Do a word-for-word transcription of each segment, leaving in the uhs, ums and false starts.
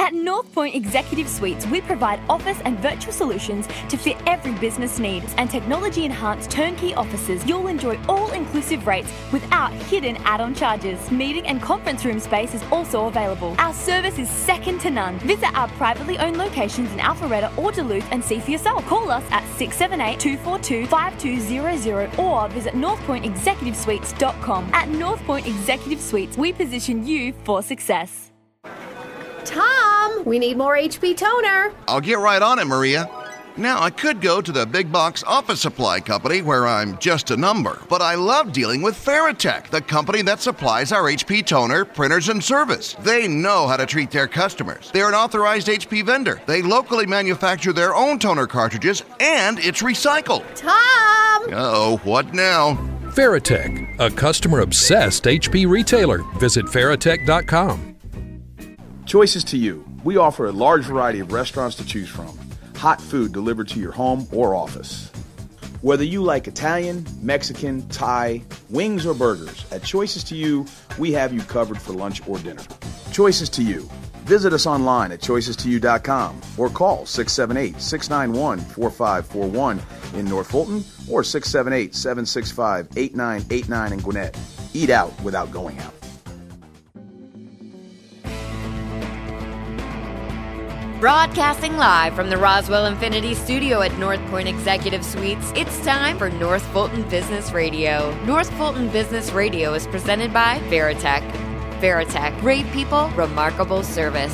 At North Point Executive Suites, we provide office and virtual solutions to fit every business need, and technology-enhanced turnkey offices. You'll enjoy all-inclusive rates without hidden add-on charges. Meeting and conference room space is also available. Our service is second to none. Visit our privately owned locations in Alpharetta or Duluth and see for yourself. Call us at six seven eight, two four two, five two zero zero or visit north point executive suites dot com. At North Point Executive Suites, we position you for success. Tom, we need more H P toner. I'll get right on it, Maria. Now, I could go to the big box office supply company where I'm just a number, but I love dealing with Veritech, the company that supplies our H P toner, printers, and service. They know how to treat their customers. They're an authorized H P vendor. They locally manufacture their own toner cartridges, and it's recycled. Tom! Uh-oh, what now? Veritech, a customer-obsessed H P retailer. Visit veritech dot com. Choices to you. We offer a large variety of restaurants to choose from. Hot food delivered to your home or office. Whether you like Italian, Mexican, Thai, wings, or burgers, at Choices to You, we have you covered for lunch or dinner. Choices to You. Visit us online at choices to you dot com or call six seven eight, six nine one, four five four one in North Fulton or six seven eight, seven six five, eight nine eight nine in Gwinnett. Eat out without going out. Broadcasting live from the Roswell Infinity Studio at North Point Executive Suites, it's time for North Fulton Business Radio. North Fulton Business Radio is presented by Veritech. Veritech, great people, remarkable service.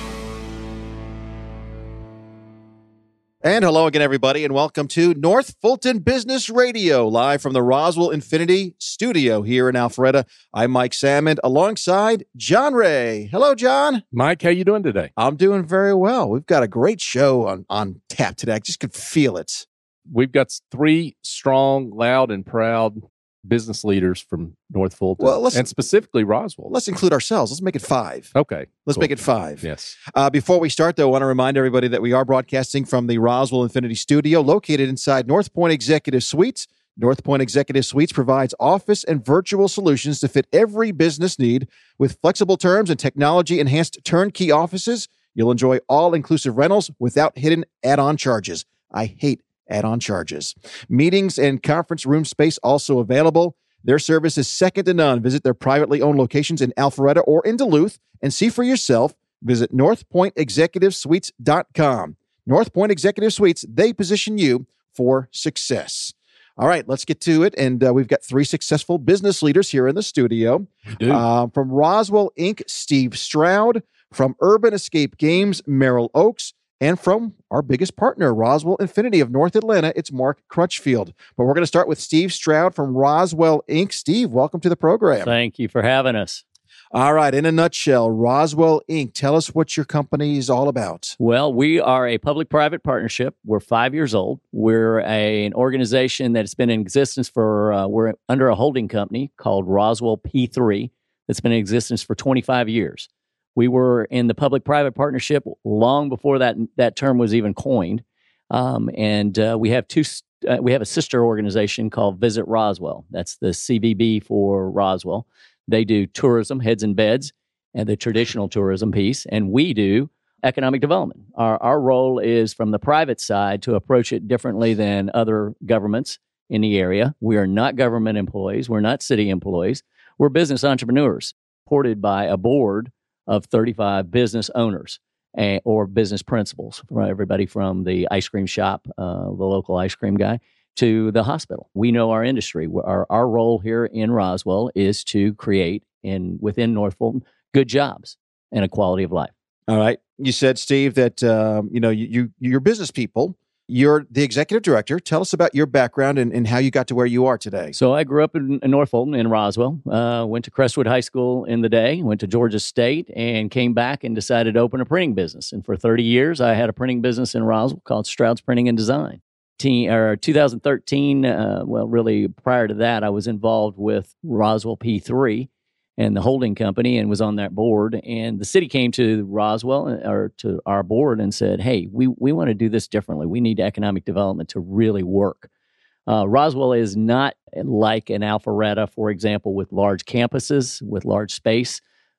And hello again, everybody, and welcome to North Fulton Business Radio, live from the Roswell Infinity Studio here in Alpharetta. I'm Mike Salmond, alongside John Ray. Hello, John. Mike, how you doing today? I'm doing very well. We've got a great show on, on tap today. I just could feel it. We've got three strong, loud, and proud business leaders from North Fulton, well, let's, and specifically Roswell. Let's include ourselves. Let's make it five. Okay. Let's cool. make it five. Yes. Uh, before we start, though, I want to remind everybody that we are broadcasting from the Roswell Infinity Studio located inside North Point Executive Suites. North Point Executive Suites provides office and virtual solutions to fit every business need. With flexible terms and technology-enhanced turnkey offices, you'll enjoy all-inclusive rentals without hidden add-on charges. I hate add-on charges. Meetings and conference room space also available. Their service is second to none. Visit their privately owned locations in Alpharetta or in Duluth and see for yourself. Visit north point executive suites dot com. North Point Executive Suites, they position you for success. All right, let's get to it. And uh, we've got three successful business leaders here in the studio. We do. Uh, from Roswell Incorporated, Steve Stroud. From Urban Escape Games, Merrill Oaks. And from our biggest partner, Roswell Infinity of North Atlanta, it's Mark Crutchfield. But we're going to start with Steve Stroud from Roswell Incorporated. Steve, welcome to the program. Thank you for having us. All right, in a nutshell, Roswell Incorporated. Tell us what your company is all about. Well, we are a public-private partnership. We're five years old. We're a, an organization that's been in existence for, uh, we're under a holding company called Roswell P three that's been in existence for twenty-five years. We were in the public-private partnership long before that that term was even coined, um, and uh, we have two. Uh, we have a sister organization called Visit Roswell. That's the C V B for Roswell. They do tourism, heads and beds, and the traditional tourism piece, and we do economic development. Our our role is from the private side to approach it differently than other governments in the area. We are not government employees. We're not city employees. We're business entrepreneurs, supported by a board of thirty-five business owners uh, or business principals, from everybody from the ice cream shop, uh, the local ice cream guy, to the hospital. We know our industry. Our, our role here in Roswell is to create, in within North Fulton, good jobs and a quality of life. All right. You said, Steve, that um, you know you, you you're business people. You're the executive director. Tell us about your background and, and how you got to where you are today. So I grew up in, in North Fulton, in Roswell. Uh, went to Crestwood High School in the day, went to Georgia State, and came back and decided to open a printing business. And for thirty years, I had a printing business in Roswell called Stroud's Printing and Design. Teen, or two thousand thirteen, uh, well, really prior to that, I was involved with Roswell P three and the holding company and was on that board. And the city came to Roswell or to our board and said, hey, we, we want to do this differently. We need economic development to really work. Uh, Roswell is not like an Alpharetta, for example, with large campuses, with large space.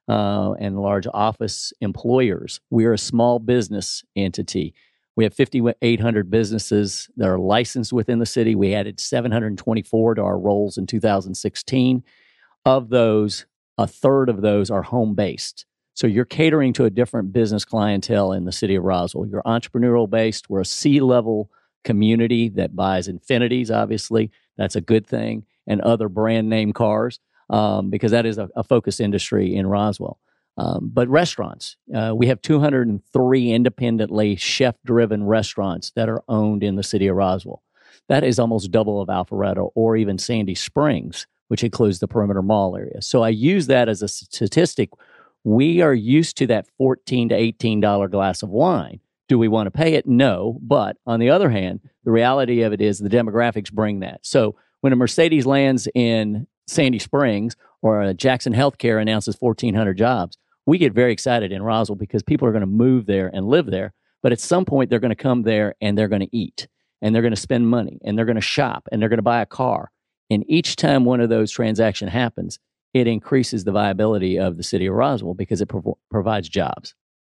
uh, and large office employers. We're a small business entity. We have fifty-eight hundred businesses that are licensed within the city. We added seven hundred twenty-four to our rolls in two thousand sixteen. Of those, a third of those are home-based. So you're catering to a different business clientele in the city of Roswell. You're entrepreneurial-based. We're a C-level community that buys Infinitis, obviously. That's a good thing, and other brand name cars, um, because that is a, a focus industry in Roswell. Um, but restaurants, uh, we have two hundred three independently chef-driven restaurants that are owned in the city of Roswell. That is almost double of Alpharetta or even Sandy Springs, which includes the perimeter mall area. So I use that as a statistic. We are used to that fourteen to eighteen dollars glass of wine. Do we want to pay it? No. But on the other hand, the reality of it is the demographics bring that. So when a Mercedes lands in Sandy Springs or a Jackson Healthcare announces fourteen hundred jobs, we get very excited in Roswell because people are going to move there and live there. But at some point, they're going to come there and they're going to eat and they're going to spend money and they're going to shop and they're going to buy a car. And each time one of those transactions happens, it increases the viability of the city of Roswell because it prov- provides jobs.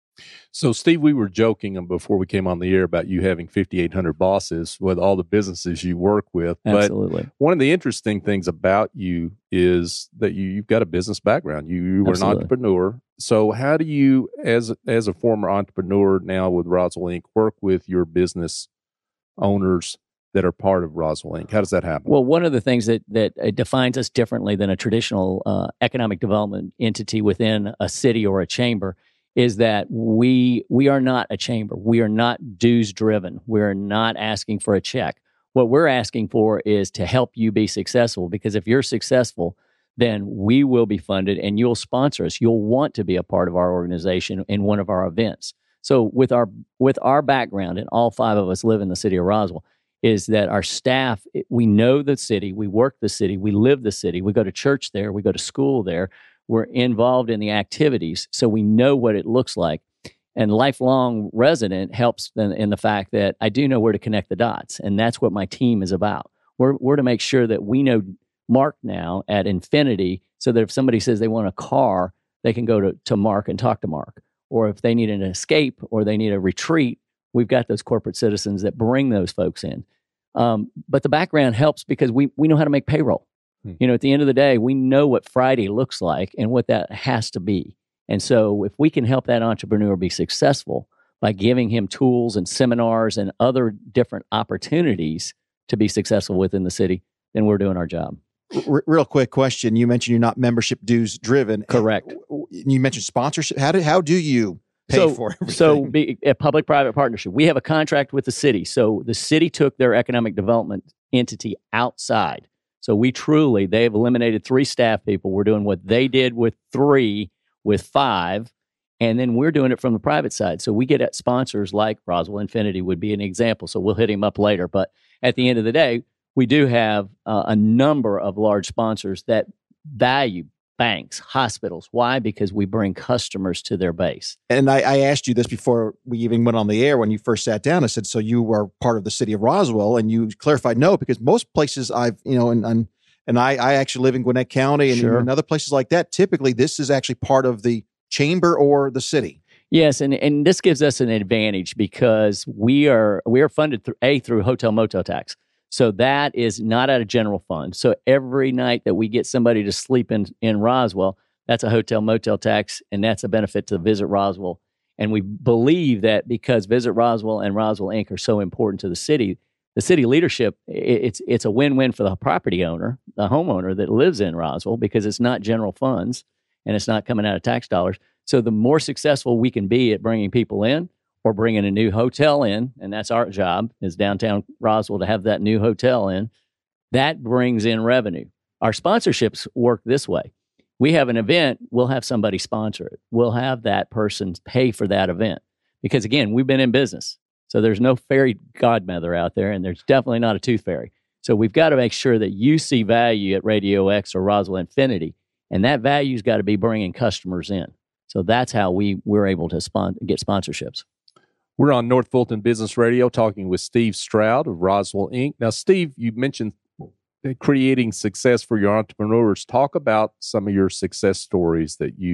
So, Steve, we were joking before we came on the air about you having fifty-eight hundred bosses with all the businesses you work with. Absolutely. But one of the interesting things about you is that you, you've got a business background. You, you were Absolutely. an entrepreneur. So how do you, as, as a former entrepreneur now with Roswell Incorporated, work with your business owners that are part of Roswell Incorporated? How does that happen? Well, one of the things that, that uh, defines us differently than a traditional uh, economic development entity within a city or a chamber is that we we are not a chamber. We are not dues driven. We're not asking for a check. What we're asking for is to help you be successful, because if you're successful, then we will be funded and you'll sponsor us. You'll want to be a part of our organization in one of our events. So with our with our background, and all five of us live in the city of Roswell, is that our staff, we know the city, we work the city, we live the city, we go to church there, we go to school there, we're involved in the activities, so we know what it looks like. And lifelong resident helps in, in the fact that I do know where to connect the dots, and that's what my team is about. We're, we're to make sure that we know Mark now at Infinity, so that if somebody says they want a car, they can go to, to Mark and talk to Mark. Or if they need an escape or they need a retreat, we've got those corporate citizens that bring those folks in. Um, but the background helps because we we know how to make payroll. Hmm. You know, at the end of the day, we know what Friday looks like and what that has to be. And so if we can help that entrepreneur be successful by giving him tools and seminars and other different opportunities to be successful within the city, then we're doing our job. R- real quick question. You mentioned you're not membership dues driven. Correct. You mentioned sponsorship. How do, how do you pay so, for everything? So be, a public-private partnership. We have a contract with the city. So the city took their economic development entity outside. So we truly, they've eliminated three staff people. We're doing what they did with three, with five, and then we're doing it from the private side. So we get at sponsors like Roswell Infinity would be an example. So we'll hit him up later. But at the end of the day, we do have uh, a number of large sponsors that value banks, hospitals. Why? Because we bring customers to their base. And I, I asked you this before we even went on the air when you first sat down. I said, so you were part of the city of Roswell, and you clarified no, because most places I've, you know, and and, and I, I actually live in Gwinnett County and Sure. in other places like that. Typically, this is actually part of the chamber or the city. Yes, and, and this gives us an advantage because we are we are funded through a through hotel motel tax. So that is not out of general fund. So every night that we get somebody to sleep in, in Roswell, that's a hotel motel tax, and that's a benefit to Visit Roswell. And we believe that because Visit Roswell and Roswell Incorporated are so important to the city, the city leadership, it, it's it's a win-win for the property owner, the homeowner that lives in Roswell, because it's not general funds and it's not coming out of tax dollars. So the more successful we can be at bringing people in, or bringing a new hotel in, and that's our job, is downtown Roswell to have that new hotel in, that brings in revenue. Our sponsorships work this way. We have an event, we'll have somebody sponsor it. We'll have that person pay for that event. Because again, we've been in business. So there's no fairy godmother out there, and there's definitely not a tooth fairy. So we've got to make sure that you see value at Radio X or Roswell Infinity, and that value's got to be bringing customers in. So that's how we, we're able to spon- get sponsorships. We're on North Fulton Business Radio talking with Steve Stroud of Roswell Incorporated. Now, Steve, you mentioned creating success for your entrepreneurs. Talk about some of your success stories that you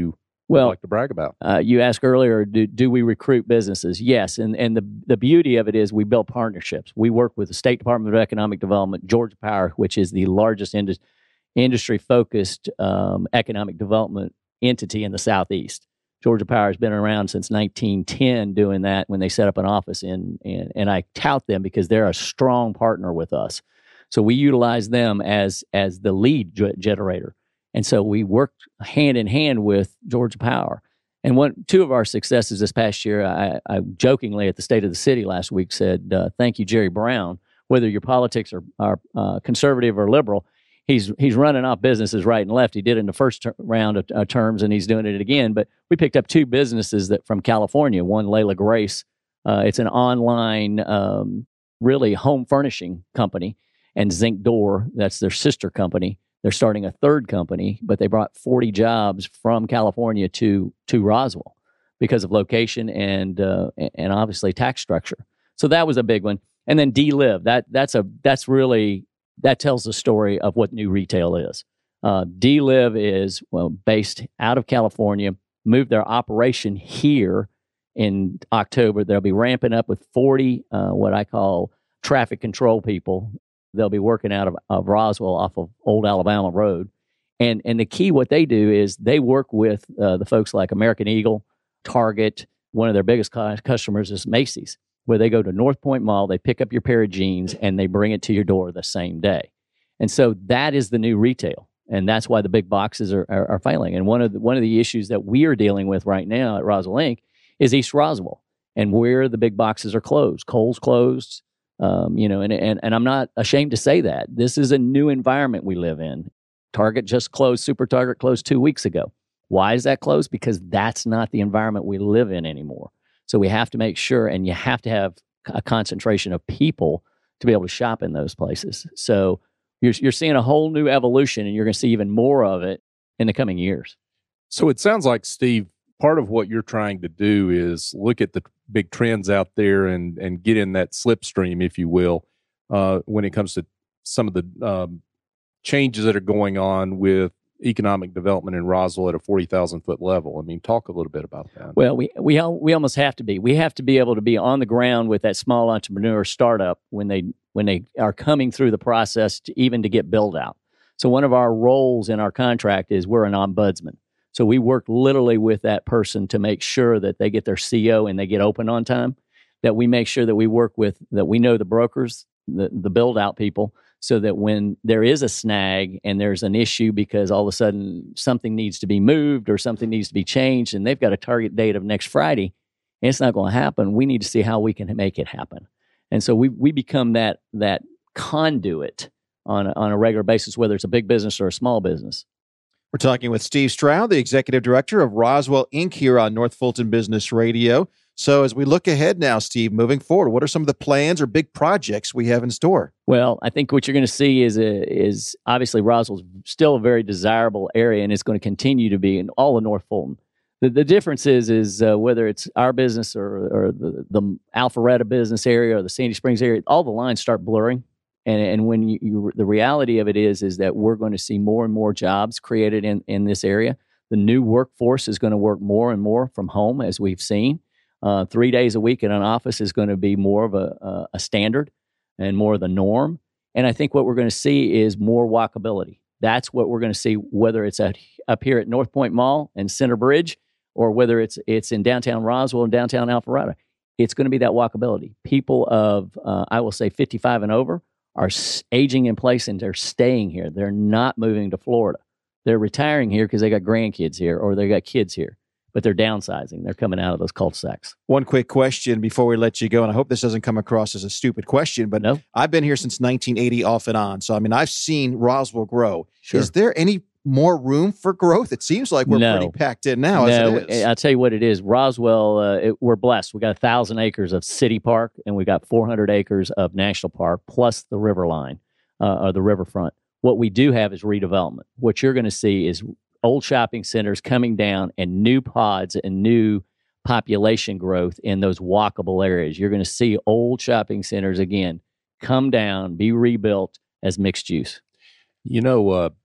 well, like to brag about. Uh, you asked earlier, do, do we recruit businesses? Yes, and and the the beauty of it is we build partnerships. We work with the State Department of Economic Development, Georgia Power, which is the largest indus- industry-focused um, economic development entity in the Southeast. Georgia Power has been around since nineteen ten doing that when they set up an office in, in and I tout them because they're a strong partner with us. So we utilize them as as the lead ge- generator. And so we worked hand in hand with Georgia Power. And one, two of our successes this past year, I, I jokingly at the State of the City last week said, uh, thank you, Jerry Brown. Whether your politics are, are uh, conservative or liberal, he's he's running off businesses right and left. He did it in the first ter- round of uh, terms, and he's doing it again. But we picked up two businesses that from California. One, Layla Grace. Uh, it's an online, um, really home furnishing company. And Zinc Door, that's their sister company. They're starting a third company, but they brought forty jobs from California to to Roswell because of location and uh, and obviously tax structure. So that was a big one. And then D-Live, that that's a that's really that tells the story of what new retail is. Uh, D-Live is well based out of California, moved their operation here in October. They'll be ramping up with forty uh, what I call traffic control people. They'll be working out of, of Roswell off of Old Alabama Road. And and the key, what they do is they work with uh, the folks like American Eagle, Target. One of their biggest cu- customers is Macy's, where they go to North Point Mall, they pick up your pair of jeans, and they bring it to your door the same day. And so that is the new retail. And that's why the big boxes are, are, are failing. And one of the, one of the issues that we are dealing with right now at Roswell Incorporated is East Roswell, and where the big boxes are closed. Kohl's closed. Um, you know, and, and and I'm not ashamed to say that. This is a new environment we live in. Target just closed. Super Target closed two weeks ago. Why is that closed? Because that's not the environment we live in anymore. So we have to make sure, and you have to have a concentration of people to be able to shop in those places. So you're you're seeing a whole new evolution, and you're going to see even more of it in the coming years. So it sounds like, Steve, part of what you're trying to do is look at the big trends out there and and get in that slipstream, if you will, uh, when it comes to some of the um, changes that are going on with economic development in Roswell at a forty thousand foot level. I mean, talk a little bit about that. Well, we we we almost have to be. We have to be able to be on the ground with that small entrepreneur startup when they when they are coming through the process to even to get build out. So one of our roles in our contract is we're an ombudsman. So we work literally with that person to make sure that they get their C O and they get open on time, that we make sure that we work with, that we know the brokers, the, the build out people, so that when there is a snag and there's an issue because all of a sudden something needs to be moved or something needs to be changed and they've got a target date of next Friday, and it's not going to happen, we need to see how we can make it happen. And so we we become that that conduit on a, on a regular basis, whether it's a big business or a small business. We're talking with Steve Stroud, the executive director of Roswell Incorporated here on North Fulton Business Radio. So as we look ahead now, Steve, moving forward, what are some of the plans or big projects we have in store? Well, I think what you're going to see is a, is obviously Roswell's still a very desirable area, and it's going to continue to be in all of North Fulton. The, the difference is is uh, whether it's our business or, or the, the Alpharetta business area or the Sandy Springs area, all the lines start blurring. And and when you, you the reality of it is is that we're going to see more and more jobs created in, in this area. The new workforce is going to work more and more from home, as we've seen. Uh, three days a week in an office is going to be more of a, a, a standard and more of the norm. And I think what we're going to see is more walkability. That's what we're going to see, whether it's at, up here at North Point Mall and Center Bridge, or whether it's it's in downtown Roswell and downtown Alpharetta. It's going to be that walkability. People of, uh, I will say, fifty-five and over are aging in place and they're staying here. They're not moving to Florida. They're retiring here because they got grandkids here or they got kids here, but they're downsizing. They're coming out of those cul-de-sacs. One quick question before we let you go, and I hope this doesn't come across as a stupid question, but no. I've been here since nineteen eighty off and on. So, I mean, I've seen Roswell grow. Sure. Is there any more room for growth? It seems like we're no. pretty packed in now no, as it is. I'll tell you what it is. Roswell, uh, it, we're blessed. We got one thousand acres of city park, and we got four hundred acres of national park, plus the river line. Uh, or the riverfront. What we do have is redevelopment. What you're going to see is old shopping centers coming down and new pods and new population growth in those walkable areas. You're going to see old shopping centers again come down, be rebuilt as mixed use. You know, uh,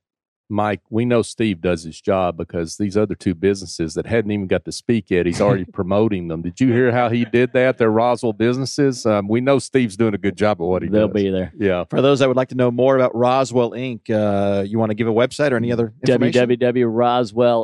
Mike, we know Steve does his job because these other two businesses that hadn't even got to speak yet, he's already promoting them. Did you hear how he did that? They're Roswell businesses. Um, we know Steve's doing a good job of what he They'll does. They'll be there. Yeah. For those that would like to know more about Roswell Incorporated, uh, you want to give a website or any other information? w w w dot roswell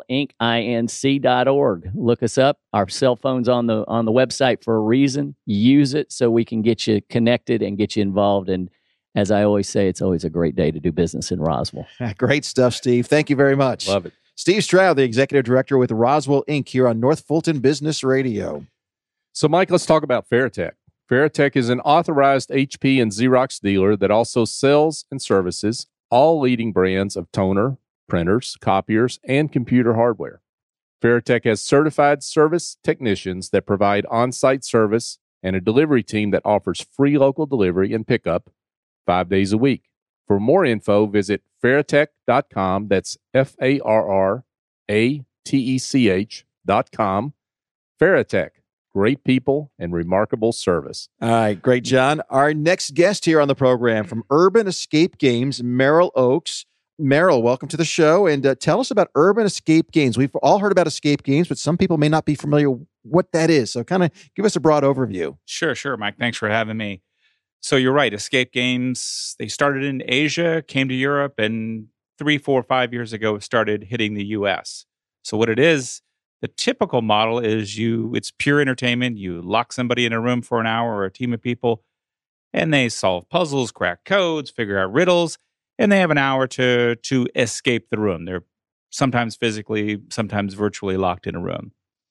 inc dot org. Look us up. Our cell phone's on the on the website for a reason. Use it so we can get you connected and get you involved. And as I always say, it's always a great day to do business in Roswell. Great stuff, Steve. Thank you very much. Love it. Steve Stroud, the Executive Director with Roswell Incorporated here on North Fulton Business Radio. So, Mike, let's talk about Veritech. Veritech is an authorized H P and Xerox dealer that also sells and services all leading brands of toner, printers, copiers, and computer hardware. Veritech has certified service technicians that provide on-site service and a delivery team that offers free local delivery and pickup five days a week. For more info, visit Veritech dot com. That's F A R R A T E C H dot com. Veritech, great people and remarkable service. All right, great, John. Our next guest here on the program from Urban Escape Games, Merrill Oaks. Merrill, welcome to the show, and uh, tell us about Urban Escape Games. We've all heard about escape games, but some people may not be familiar what that is. So kind of give us a broad overview. Sure, sure, Mike. Thanks for having me. So you're right. Escape games, they started in Asia, came to Europe, and three, four, five years ago started hitting the U S. So what it is, the typical model is you, it's pure entertainment. You lock somebody in a room for an hour or a team of people, and they solve puzzles, crack codes, figure out riddles, and they have an hour to, to escape the room. They're sometimes physically, sometimes virtually locked in a room.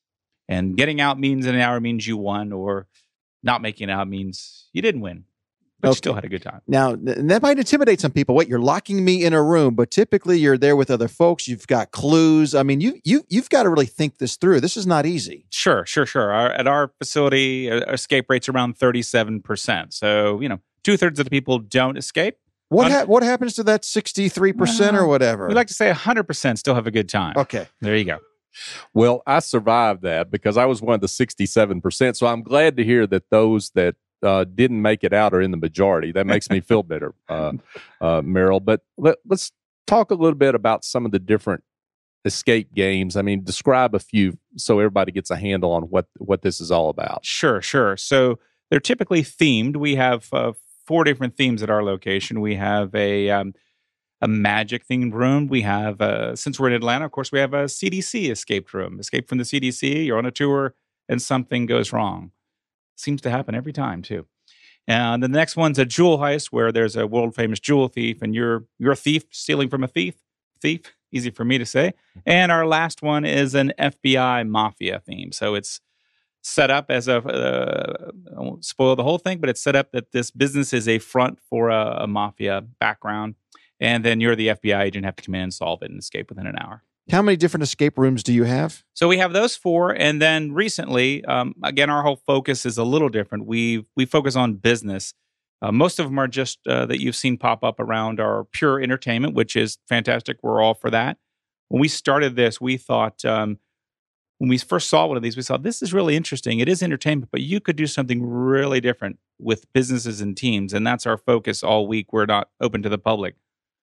And getting out means an hour means you won, or not making it out means you didn't win. But Okay. you still had a good time. Now, th- that might intimidate some people. Wait, you're locking me in a room, but typically you're there with other folks. You've got clues. I mean, you you you've got to really think this through. This is not easy. Sure, sure, sure. Our, at our facility, uh, escape rate's around thirty-seven percent. So, you know, two-thirds of the people don't escape. What Un- ha- what happens to that sixty-three percent or whatever? We like to say one hundred percent still have a good time. Okay. There you go. Well, I survived that because I was one of the sixty-seven percent. So I'm glad to hear that those that uh, didn't make it out are in the majority. That makes me feel better, uh, uh, Merrill. But let, let's talk a little bit about some of the different escape games. I mean, describe a few so everybody gets a handle on what, what this is all about. Sure, sure. So they're typically themed. We have uh, four different themes at our location. We have a um, a magic themed room. We have, uh, since we're in Atlanta, of course, we have a C D C escape room. Escape from the C D C. You're on a tour and something goes wrong. Seems to happen every time too. And the next one's a jewel heist where there's a world famous jewel thief and you're you're a thief stealing from a thief. Thief, easy for me to say. And our last one is an F B I mafia theme. So it's set up as a, uh, I won't spoil the whole thing, but it's set up that this business is a front for a, a mafia background. And then you're the F B I agent, have to come in and solve it and escape within an hour. How many different escape rooms do you have? So we have those four, and then recently, um, again, our whole focus is a little different. We we focus on business. Uh, most of them are just uh, that you've seen pop up around our pure entertainment, which is fantastic. We're all for that. When we started this, we thought um, when we first saw one of these, we thought this is really interesting. It is entertainment, but you could do something really different with businesses and teams, and that's our focus all week. We're not open to the public.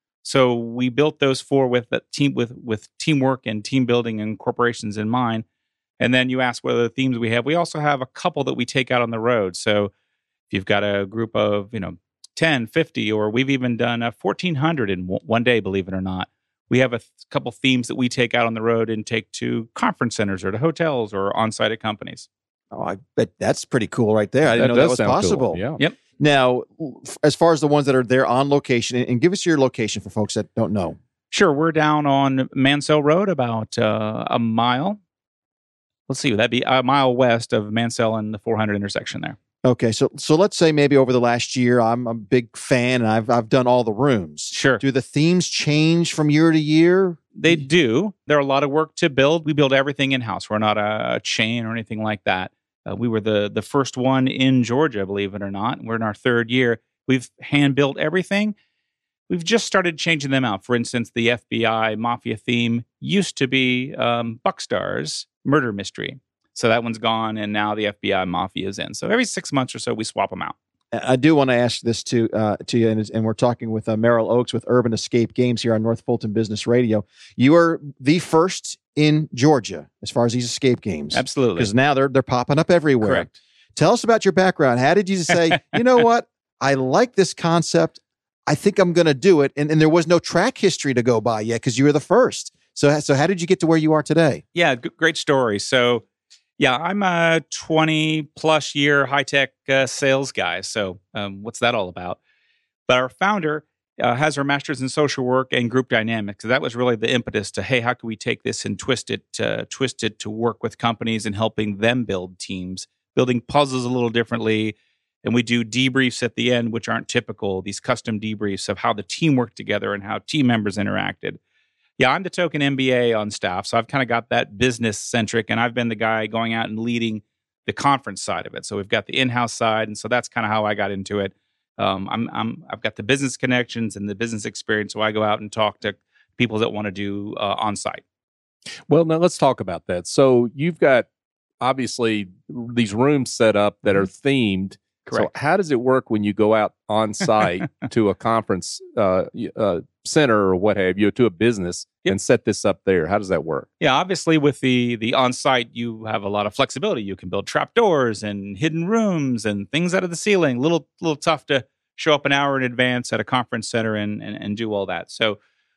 So we built those four with the team with with teamwork and team building and corporations in mind. And then you ask what other themes we have. We also have a couple that we take out on the road. So if you've got a group of, you know, ten, fifty, or we've even done a fourteen hundred in w- one day, believe it or not. We have a th- couple themes that we take out on the road and take to conference centers or to hotels or on-site at companies. Oh, I bet that's pretty cool right there. I didn't That know that does was sound cool. possible. Yeah. Yep. Now, f- as far as the ones that are there on location, and, and give us your location for folks that don't know. Sure, we're down on Mansell Road, about uh, a mile. Let's see, that'd be a mile west of Mansell and the four hundred intersection there. Okay, so so let's say maybe over the last year, I'm a big fan and I've I've done all the rooms. Sure. Do the themes change from year to year? They do. They're a lot of work to build. We build everything in-house. We're not a, a chain or anything like that. Uh, we were the the first one in Georgia, believe it or not. We're in our third year. We've hand-built everything. We've just started changing them out. For instance, the F B I Mafia theme used to be um, Buckstar's Murder Mystery. So that one's gone, and now the F B I Mafia is in. So every six months or so, we swap them out. I do want to ask this to uh, to you, and, and we're talking with uh, Merrill Oaks with Urban Escape Games here on North Fulton Business Radio. You are the first in Georgia as far as these escape games. Absolutely. Because now they're they're popping up everywhere. Correct. Tell us about your background. How did you say, you know what? I like this concept. I think I'm going to do it. And, and there was no track history to go by yet because you were the first. So, so how did you get to where you are today? Yeah, g- great story. So, yeah, I'm a twenty plus year high tech uh, sales guy. So, um, what's that all about? But our founder uh, has her master's in social work and group dynamics. So that was really the impetus to, hey, how can we take this and twist it, uh, twist it to work with companies and helping them build teams, building puzzles a little differently. And we do debriefs at the end, which aren't typical, these custom debriefs of how the team worked together and how team members interacted. Yeah, I'm the token M B A on staff, so I've kind of got that business centric, and I've been the guy going out and leading the conference side of it. So we've got the in-house side, and so that's kind of how I got into it. Um, I'm, I'm, I've got the business connections and the business experience, so I go out and talk to people that want to do uh, on-site. Well, now let's talk about that. So you've got obviously these rooms set up that are themed. Correct. So how does it work when you go out on site to a conference uh, uh, center or what have you, to a business yep. and set this up there? How does that work? Yeah, obviously with the the on-site, you have a lot of flexibility. You can build trapdoors and hidden rooms and things out of the ceiling. Little little tough to show up an hour in advance at a conference center and and, and do all that. So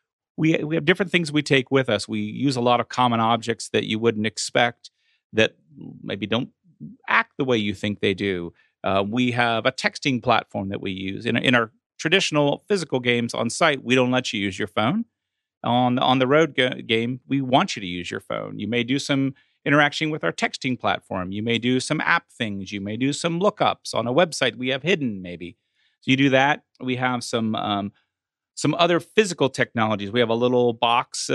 we we have different things we take with us. We use a lot of common objects that you wouldn't expect that maybe don't act the way you think they do. Uh, we have a texting platform that we use. In, in our traditional physical games on site, we don't let you use your phone. On, on the road go- game, we want you to use your phone. You may do some interaction with our texting platform. You may do some app things. You may do some lookups on a website we have hidden, maybe. So you do that. We have some um, some other physical technologies. We have a little box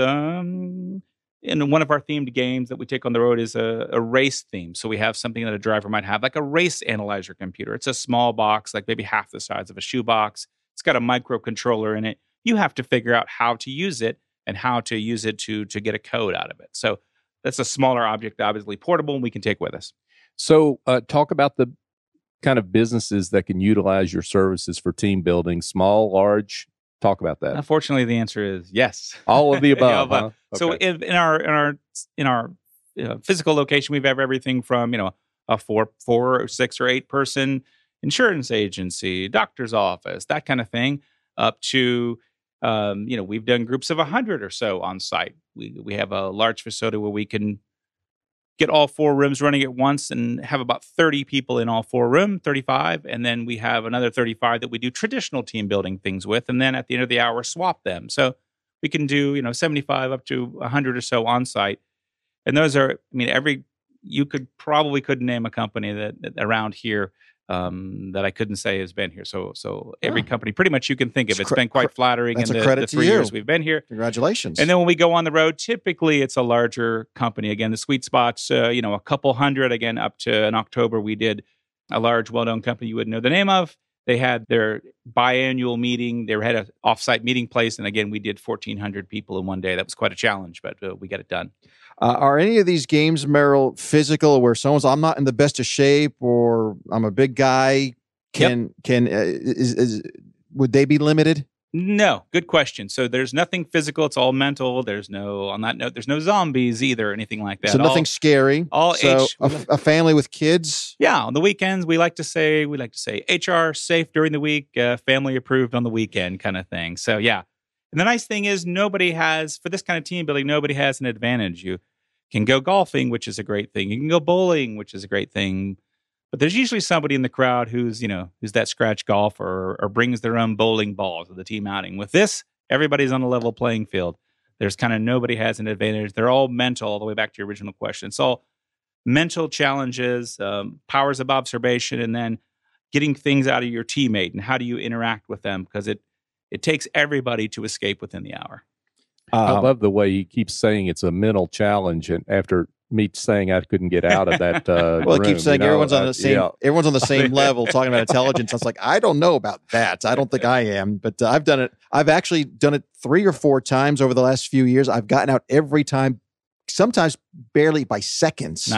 um, in one of our themed games that we take on the road is a, a race theme. So we have something that a driver might have, like a race analyzer computer. It's a small box, like maybe half the size of a shoebox. It's got a microcontroller in it. You have to figure out how to use it and how to use it to, to get a code out of it. So that's a smaller object, obviously portable, and we can take with us. So uh, talk about the kind of businesses that can utilize your services for team building, small, large. Talk about that. Unfortunately, the answer is yes. All of the above. yeah, but, huh? So okay. in, in our in our in our uh, physical location, we have everything from you know a four four or six or eight person insurance agency, doctor's office, that kind of thing, up to um, you know we've done groups of a hundred or so on site. We we have a large facility where we can get all four rooms running at once and have about thirty people in all four rooms, thirty-five. And then we have another thirty-five that we do traditional team building things with. And then at the end of the hour, swap them. So we can do, you know, seventy-five up to one hundred or so on site. And those are, I mean, every, you could probably couldn't name a company that, that around here um, that I couldn't say has been here. So so every oh. company, pretty much you can think of. It's cr- been quite cr- flattering in the, the three years we've been here. Congratulations. And then when we go on the road, typically it's a larger company. Again, the sweet spots, uh, you know, a couple hundred. Again, up to in October, we did a large, well-known company you wouldn't know the name of. They had their biannual meeting. They had an offsite meeting place. And again, we did fourteen hundred people in one day. That was quite a challenge, but uh, we got it done. Uh, are any of these games, Merrill, physical where someone's, I'm not in the best of shape or I'm a big guy? Can, yep. can, uh, is, is, would they be limited? No, good question. So there's nothing physical. It's all mental. There's no, on that note, there's no zombies either or anything like that. So nothing all, scary. All so H, a, a family with kids. Yeah. On the weekends, we like to say, we like to say H R safe during the week, uh, family approved on the weekend kind of thing. So yeah. And the nice thing is nobody has, for this kind of team building, nobody has an advantage. You can go golfing, which is a great thing. You can go bowling, which is a great thing. But there's usually somebody in the crowd who's, you know, who's that scratch golfer or, or brings their own bowling balls to the team outing. With this, everybody's on a level playing field. There's kind of nobody has an advantage. They're all mental, all the way back to your original question. It's all mental challenges, um, powers of observation, and then getting things out of your teammate and how do you interact with them? Because it it takes everybody to escape within the hour. Um, I love the way he keeps saying it's a mental challenge, and after me saying I couldn't get out of that. Uh, well, room, he keeps saying you know, everyone's on uh, the same. Yeah. Everyone's on the same level talking about intelligence. I was like, I don't know about that. I don't think I am, but uh, I've done it. I've actually done it three or four times over the last few years. I've gotten out every time, sometimes barely by seconds. Nice.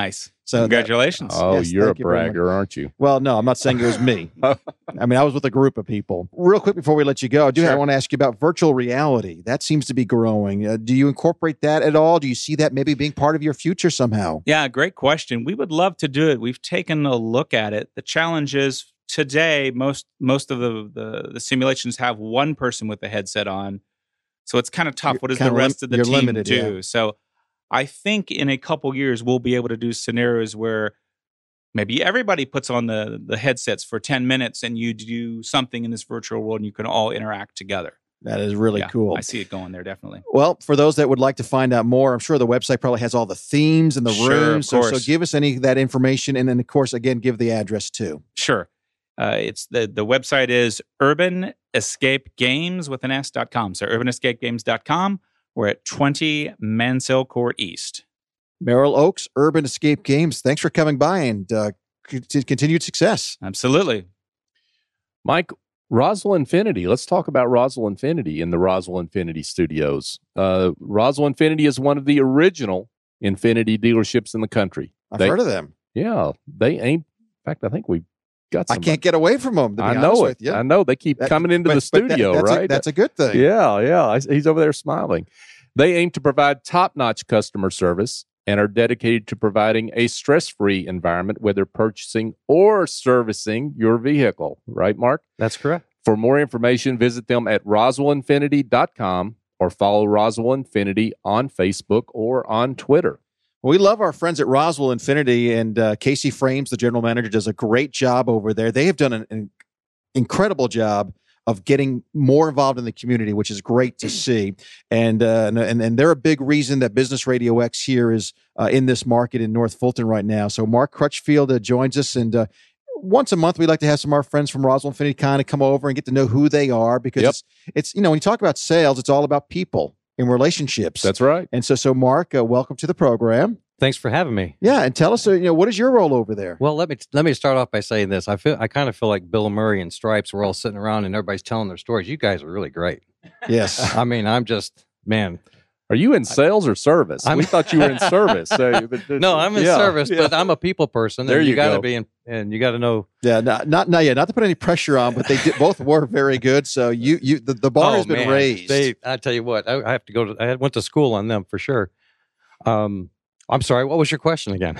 So Congratulations. Oh, Yes, you're a thank you very much. bragger, aren't you? Well, no, I'm not saying it was me. I mean, I was with a group of people. Real quick before we let you go, I do Sure. I want to ask you about virtual reality. That seems to be growing. Uh, do you incorporate that at all? Do you see that maybe being part of your future somehow? Yeah, great question. We would love to do it. We've taken a look at it. The challenge is today, most most of the, the, the simulations have one person with the headset on. So it's kind of tough. You're what does kinda the rest lim- of the you're team limited, do? yeah. So I think in a couple years, we'll be able to do scenarios where maybe everybody puts on the, the headsets for ten minutes and you do something in this virtual world and you can all interact together. That is really Yeah, cool. I see it going there, definitely. Well, for those that would like to find out more, I'm sure the website probably has all the themes and the Sure, of rooms. So, so course. give us any of that information. And then, of course, again, give the address too. Sure. Uh, it's the, the website is urban escape games with an S dot com. So urban escape games dot com. We're at twenty Mansell Court East. Merrill Oaks, Urban Escape Games. Thanks for coming by and uh, c- continued success. Absolutely. Mike, Roswell Infinity. Let's talk about Roswell Infinity in the Roswell Infinity Studios. Uh, Roswell Infinity is one of the original Infinity dealerships in the country. I've They- heard of them. Yeah, they aim. In fact, I think we got. I Some, can't get away from them. To be I honest know with it. you. I know they keep That- coming into but- the but that- studio, that's a- right? that's a good thing. Yeah, yeah. I, he's over there smiling. They aim to provide top-notch customer service and are dedicated to providing a stress-free environment, whether purchasing or servicing your vehicle. Right, Mark? That's correct. For more information, visit them at roswell infinity dot com or follow Roswell Infinity on Facebook or on Twitter. We love our friends at Roswell Infinity, and uh, Casey Frames, the general manager, does a great job over there. They have done an, an incredible job of getting more involved in the community, which is great to see. And uh, and, and they're a big reason that Business Radio X here is uh, in this market in North Fulton right now. So Mark Crutchfield uh, joins us, and uh, once a month we like to have some of our friends from Roswell Infinity kind of come over and get to know who they are, because Yep. it's, it's, you know, when you talk about sales, it's all about people and relationships. That's right. And so, so Mark, uh, welcome to the program. Thanks for having me. Yeah, and tell us, uh, you know, what is your role over there? Well, let me let me start off by saying this. I feel I kind of feel like Bill Murray and Stripes. We're all sitting around and everybody's telling their stories. You guys are really great. Yes. I mean, I'm just man. Are you in sales or service? I'm- we thought you were in service. So, but- No, I'm in yeah, service, yeah. but I'm a people person. There and you got to go. be in, and you got to know. Yeah, not not not yet. Not to put any pressure on, but they did, both were very good. So you you the, the bar Oh, has been man. raised. They, I tell you what, I, I have to go to. I went to school on them for sure. Um, I'm sorry. What was your question again?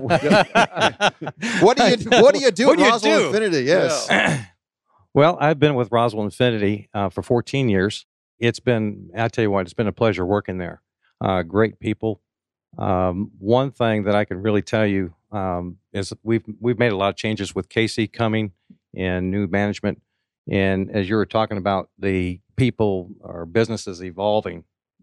what do you what do you do What at do you Roswell do? Infinity? Yes. Well, I've been with Roswell Infinity uh, for fourteen years. It's been, I tell you what, it's been a pleasure working there. Uh, great people. Um, one thing that I can really tell you um, is we've we've made a lot of changes with Casey coming and new management. And as you were talking about the people or businesses evolving,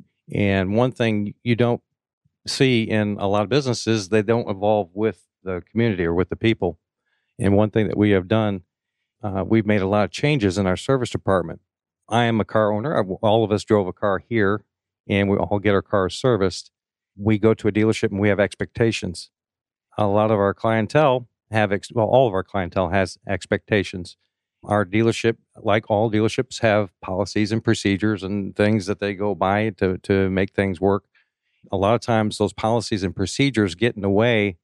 and one thing you don't see in a lot of businesses, they don't evolve with the community or with the people. And one thing that we have done, uh, we've made a lot of changes in our service department. I am a car owner. I, all of us drove a car here, and we all get our cars serviced. We go to a dealership and we have expectations. A lot of our clientele have, ex- well, all of our clientele has expectations. Our dealership, like all dealerships, have policies and procedures and things that they go by to, to make things work. A lot of times those policies and procedures get in the way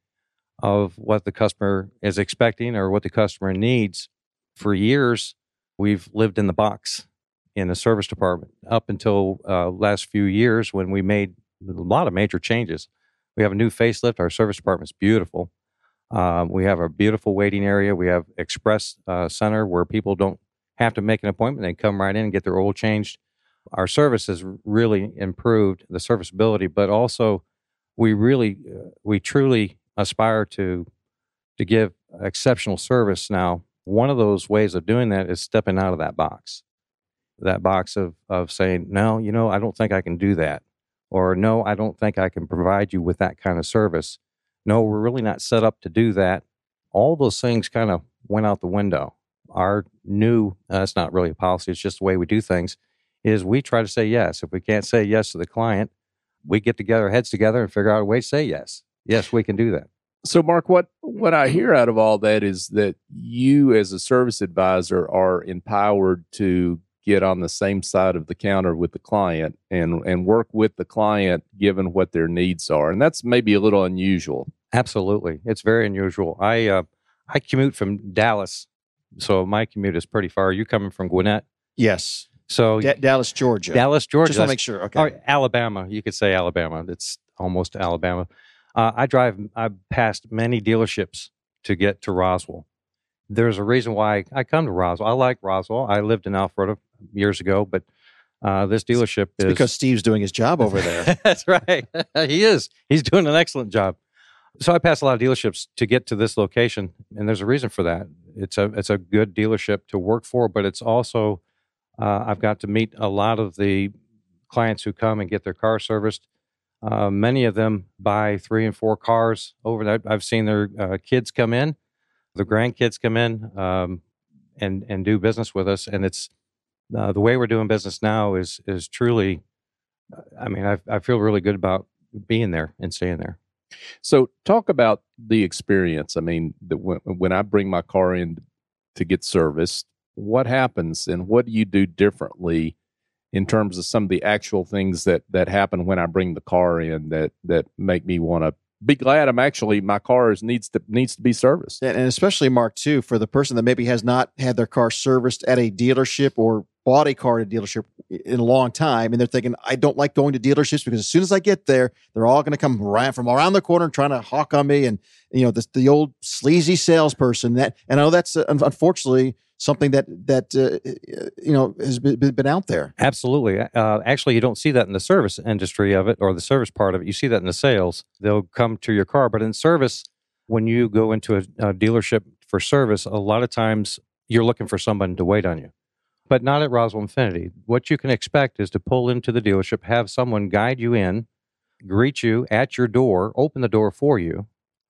of what the customer is expecting or what the customer needs. For years, we've lived in the box in the service department up until uh, last few years when we made a lot of major changes. We have a new facelift. Our service department's beautiful. Um, we have a beautiful waiting area. We have express uh, center where people don't have to make an appointment. They come right in and get their oil changed. Our service has really improved the serviceability, but also we really, uh, we truly aspire to to give exceptional service. Now, one of those ways of doing that is stepping out of that box, that box of of saying, no, you know, I don't think I can do that, or no, I don't think I can provide you with that kind of service. No, we're really not set up to do that. All those things kind of went out the window. Our new, uh, it's not really a policy, it's just the way we do things, is we try to say yes. If we can't say yes to the client, we get together, heads together, and figure out a way to say yes. Yes, we can do that. So, Mark, what, what I hear out of all that is that you, as a service advisor, are empowered to get on the same side of the counter with the client and, and work with the client given what their needs are. And that's maybe a little unusual. Absolutely. It's very unusual. I uh, I commute from Dallas, so my commute is pretty far. Are you coming from Gwinnett? Yes. So D- Dallas, Georgia. Dallas, Georgia. Just want to make sure. Okay. Or Alabama. You could say Alabama. It's almost Alabama. Uh, I drive, I've passed many dealerships to get to Roswell. There's a reason why I come to Roswell. I like Roswell. I lived in Alpharetta years ago, but uh, this dealership it's is... because Steve's doing his job over there. That's right. He is. He's doing an excellent job. So I pass a lot of dealerships to get to this location, and there's a reason for that. It's a it's a good dealership to work for, but it's also uh, I've got to meet a lot of the clients who come and get their car serviced. Uh, many of them buy three and four cars over that. I've seen their uh, kids come in, the grandkids come in, um, and and do business with us. And it's uh, the way we're doing business now is is truly. I mean, I I feel really good about being there and staying there. So talk about the experience. I mean, the, when, when I bring my car in to get serviced, what happens and what do you do differently in terms of some of the actual things that, that happen when I bring the car in that, that make me want to be glad I'm actually, my car is, needs to needs to be serviced. And, and especially, Mark, too, for the person that maybe has not had their car serviced at a dealership or bought a car at a dealership in a long time, and they're thinking, I don't like going to dealerships because as soon as I get there, they're all going to come around, from around the corner trying to hawk on me, and you know, the, the old sleazy salesperson. That, and I know that's uh, unfortunately something that that uh, you know has been, been out there. Absolutely. Uh, actually, you don't see that in the service industry of it or the service part of it. You see that in the sales. They'll come to your car, but in service, when you go into a, a dealership for service, a lot of times you're looking for someone to wait on you. But not at Roswell Infinity. What you can expect is to pull into the dealership, have someone guide you in, greet you at your door, open the door for you,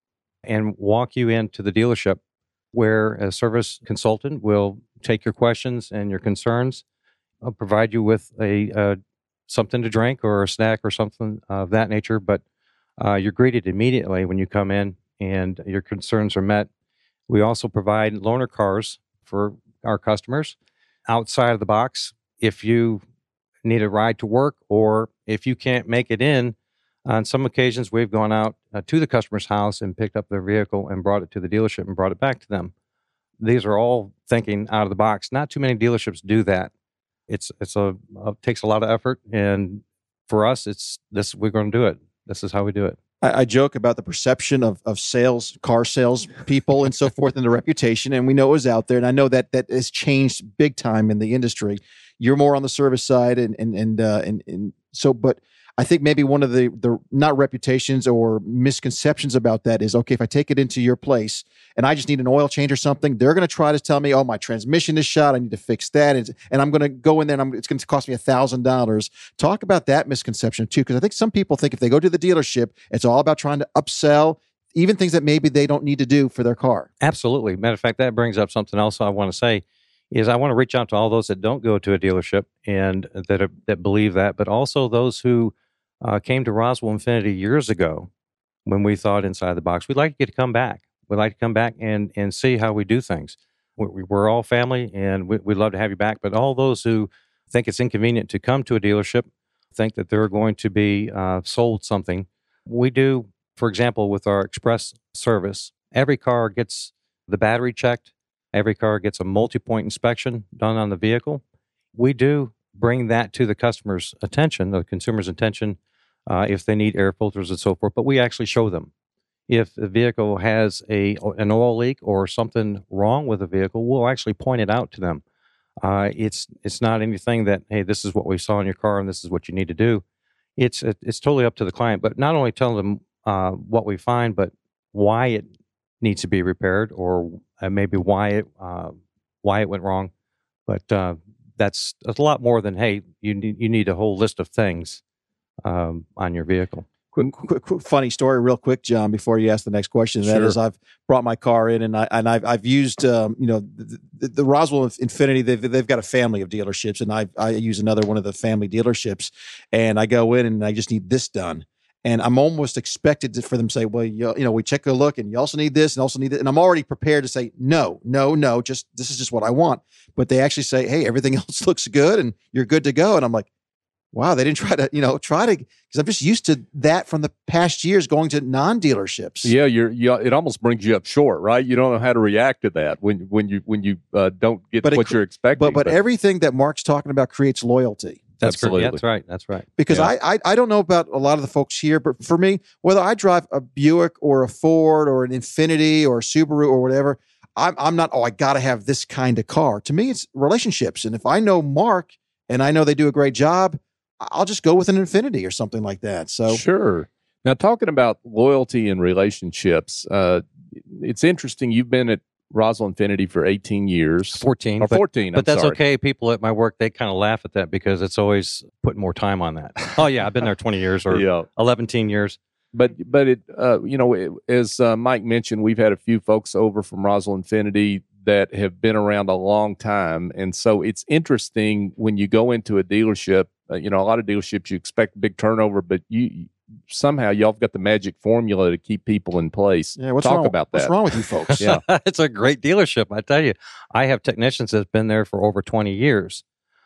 and walk you into the dealership where a service consultant will take your questions and your concerns, uh, provide you with a uh, something to drink or a snack or something of that nature. But uh, you're greeted immediately when you come in and your concerns are met. We also provide loaner cars for our customers. Outside of the box, if you need a ride to work or if you can't make it in, on some occasions we've gone out uh, to the customer's house and picked up their vehicle and brought it to the dealership and brought it back to them. These are all thinking out of the box. Not too many dealerships do that. It's it's a uh, takes a lot of effort, and for us, it's this we're going to do it. This is how we do it. I, I joke about the perception of, of sales, car sales people and so forth, and the reputation, and we know it was out there, and I know that that has changed big time in the industry. You're more on the service side, and and and uh, and, and so, but I think maybe one of the the not reputations or misconceptions about that is, okay, if I take it into your place and I just need an oil change or something, they're going to try to tell me, oh, my transmission is shot, I need to fix that, and, and I'm going to go in there and I'm, it's going to cost me a thousand dollars. Talk about that misconception too, because I think some people think if they go to the dealership, it's all about trying to upsell, even things that maybe they don't need to do for their car. Absolutely. Matter of fact, that brings up something else I want to say. Is I want to reach out to all those that don't go to a dealership and that are, that believe that, but also those who uh, came to Roswell Infinity years ago when we thought inside the box. We'd like to get to come back. We'd like to come back and and see how we do things. We're, we're all family, and we, we'd love to have you back. But all those who think it's inconvenient to come to a dealership, think that they're going to be uh, sold something. We do, for example, with our express service, every car gets the battery checked. Every car gets a multi-point inspection done on the vehicle. We do bring that to the customer's attention, the consumer's attention, uh, if they need air filters and so forth. But we actually show them. If the vehicle has a an oil leak or something wrong with the vehicle, we'll actually point it out to them. Uh, it's it's not anything that, hey, this is what we saw in your car and this is what you need to do. It's it's totally up to the client. But not only tell them uh, what we find, but why it needs to be repaired, or uh, maybe why it uh, why it went wrong. But uh, that's, that's a lot more than, hey, you need you need a whole list of things um, on your vehicle. Quick, quick, quick, funny story, real quick, John. Before you ask the next question, Sure. that is, I've brought my car in, and I and I've I've used, um, you know, the, the, the Roswell Infinity. They've they've got a family of dealerships, and I I use another one of the family dealerships, and I go in and I just need this done. And I'm almost expected to, for them to say, well, you, you know, we check a look and you also need this and also need that. And I'm already prepared to say, no, no, no, just, this is just what I want. But they actually say, hey, everything else looks good and you're good to go. And I'm like, Wow, they didn't try to, you know, try to, because I'm just used to that from the past years going to non-dealerships. Yeah, you're. You, it almost brings you up short, right? You don't know how to react to that when when you when you uh, don't get But it what cr- you're expecting. But, but everything that Mark's talking about creates loyalty. That's Absolutely. That's right. That's right. Because Yeah. I, I I don't know about a lot of the folks here, but for me, whether I drive a Buick or a Ford or an Infiniti or a Subaru or whatever, I'm I'm not, oh, I got to have this kind of car. To me, it's relationships. And if I know Mark and I know they do a great job, I'll just go with an Infiniti or something like that. So Sure. Now, talking about loyalty and relationships, uh, it's interesting. You've been at Roswell Infiniti for eighteen years. fourteen. Or but- fourteen, But, I'm that's sorry. okay. People at my work, they kind of laugh at that because it's always putting more time on that. Oh, yeah, I've been there twenty years or Yeah. eleven years. But but it uh, you know it, as uh, Mike mentioned, we've had a few folks over from Roswell Infiniti that have been around a long time, and so it's interesting when you go into a dealership. Uh, you know, a lot of dealerships you expect big turnover, but you somehow y'all have got the magic formula to keep people in place. yeah, what's Talk wrong, about that. What's wrong with you folks? Yeah. It's a great dealership. I tell you, I have technicians that's been there for over twenty years.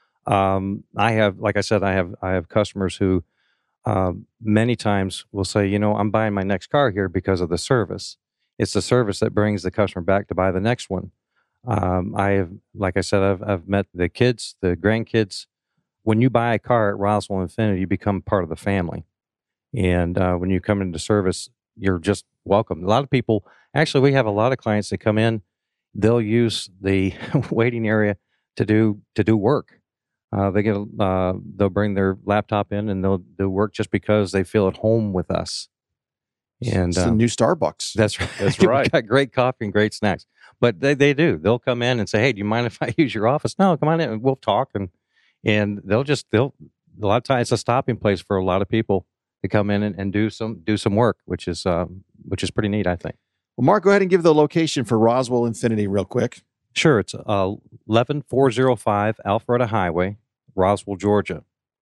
Um, I have, like I said, I have, I have customers who, um, many times will say, you know, I'm buying my next car here because of the service. It's the service that brings the customer back to buy the next one. Um, I have, like I said, I've, I've met the kids, the grandkids. When you buy a car at Roswell Infiniti, you become part of the family. And uh, when you come into service, you're just welcome. A lot of people, actually, we have a lot of clients that come in. They'll use the waiting area to do to do work. Uh, they get uh, they'll bring their laptop in and they'll do work just because they feel at home with us. And It's the um, new Starbucks. that's right. That's We've right. got great coffee and great snacks. But they, they do. They'll come in and say, "Hey, do you mind if I use your office?" No, come on in and we'll talk. And and they'll just they'll a lot of times it's a stopping place for a lot of people to come in and, and do some do some work, which is um, which is pretty neat, I think. Well, Mark, go ahead and give the location for Roswell Infiniti real quick. Sure, it's uh, eleven four oh five Alpharetta Highway, Roswell, Georgia.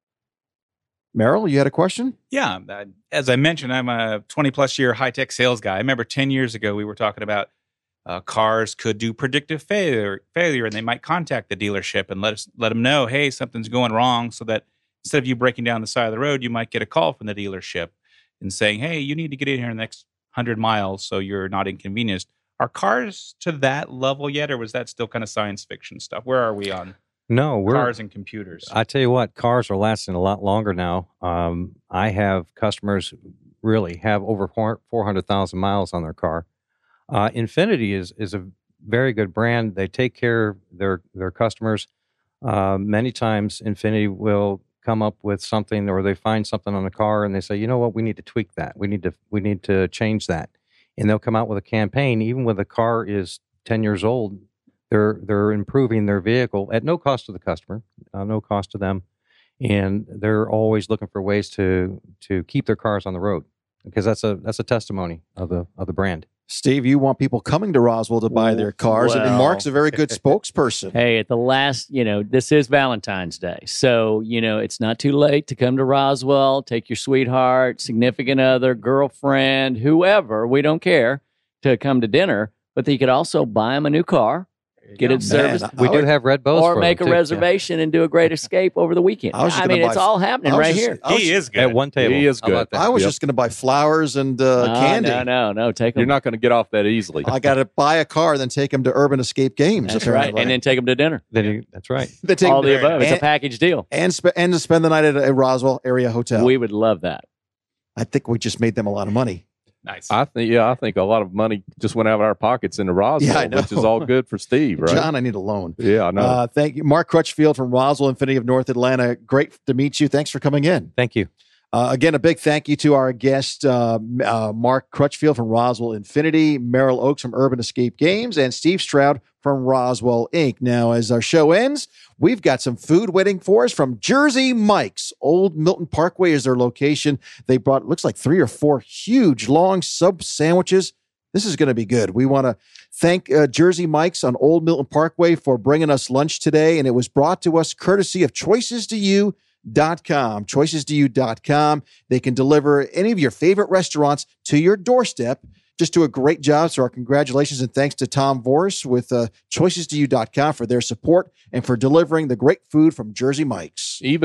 Merrill, you had a question? Yeah. uh, As I mentioned, I'm a twenty plus year high tech sales guy. I remember ten years ago, we were talking about uh, cars could do predictive failure, failure, and they might contact the dealership and let us let them know, hey, something's going wrong, so that instead of you breaking down the side of the road, you might get a call from the dealership and saying, hey, you need to get in here in the next hundred miles so you're not inconvenienced. Are cars to that level yet, or was that still kind of science fiction stuff? Where are we on No, we're cars and computers? I tell you what, cars are lasting a lot longer now. Um, I have customers who really have over four hundred thousand miles on their car. Uh, Infiniti is is a very good brand. They take care of their their customers. Uh, many times, Infiniti will come up with something, or they find something on the car, and they say, you know what, we need to tweak that. We need to we need to change that, and they'll come out with a campaign, even when the car is ten years old. They're they're improving their vehicle at no cost to the customer, uh, no cost to them, and they're always looking for ways to to keep their cars on the road, because that's a that's a testimony of the of the brand. Steve, you want people coming to Roswell to buy their cars, and Well. Mark's a very good spokesperson. Hey, at the last, you know, this is Valentine's Day. So, you know, it's not too late to come to Roswell, take your sweetheart, significant other, girlfriend, whoever, we don't care, to come to dinner. But you could also buy them a new car, get it serviced, We do have red bows or for make a them, too. Yeah. reservation and do a great escape over the weekend. I was just I gonna mean, it's buy- all happening I was right just- here. I was- He is good. At one table. He is How about good. that? I was Yep. just going to buy flowers and uh, No, candy. No, no, no. Take them. You're not going to get off that easily. I got to buy a car, then take them to Urban Escape Games. That's right. apparently. And then take them to dinner. Then you, that's right. Then take All them the to- above. It's a and, package deal. and, spe- and to spend the night at a Roswell area hotel. We would love that. I think we just made them a lot of money. Nice. I think, yeah, I think a lot of money just went out of our pockets into Roswell, Yeah, I know. which is all good for Steve, right? John, I need a loan. Yeah, I know. Uh, thank you. Mark Crutchfield from Roswell Infiniti of North Atlanta. Great to meet you. Thanks for coming in. Thank you. Uh, again, a big thank you to our guest, uh, uh, Mark Crutchfield from Roswell Infiniti, Merrill Oaks from Urban Escape Games, and Steve Stroud from Roswell Incorporated. Now, as our show ends, we've got some food waiting for us from Jersey Mike's. Old Milton Parkway is their location. They brought, looks like three or four huge, long sub sandwiches. This is going to be good. We want to thank uh, Jersey Mike's on Old Milton Parkway for bringing us lunch today, and it was brought to us courtesy of Choices to You. Dot com, choices to you dot com. They can deliver any of your favorite restaurants to your doorstep. Just do a great job. So our congratulations and thanks to Tom Voris with uh, choices to you dot com for their support and for delivering the great food from Jersey Mike's. Even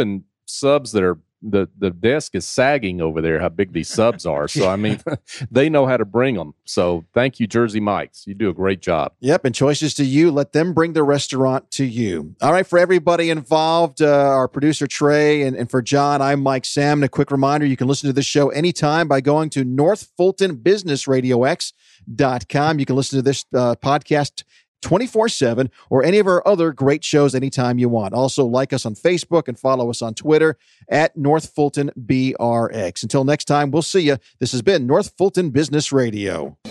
subs that are the the desk is sagging over there. How big these subs are. So I mean, they know how to bring them. So thank you, Jersey Mike's. You do a great job. Yep, and choices to you. Let them bring the restaurant to you. All right, for everybody involved, uh, our producer Trey, and, and for John, I'm Mike Salmon. A quick reminder: you can listen to this show anytime by going to North Fulton Business Radio X dot com. You can listen to this uh, podcast twenty-four seven or any of our other great shows anytime you want. Also, like us on Facebook and follow us on Twitter at North Fulton B R X. Until next time, we'll see you. This has been North Fulton Business Radio.